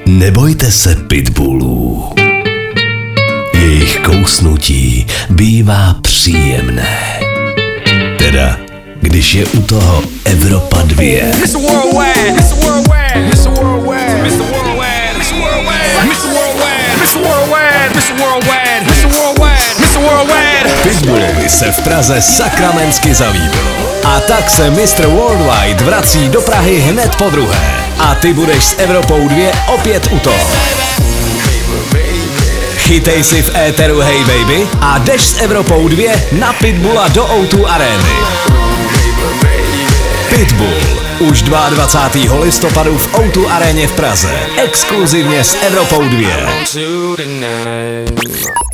Nebojte se pitbullů. Jejich kousnutí bývá příjemné. Teda, když je u toho Evropa 2. Pitbullovi se v Praze sakramensky zalíbilo. A tak se Mr. Worldwide vrací do Prahy hned po druhé. A ty budeš s Evropou 2 opět u toho. Chytej si v éteru Hey Baby a jdeš s Evropou 2 na Pitbulla do O2 Areny. Pitbull už 22. listopadu v O2 Aréně v Praze. Exkluzivně s Evropou 2.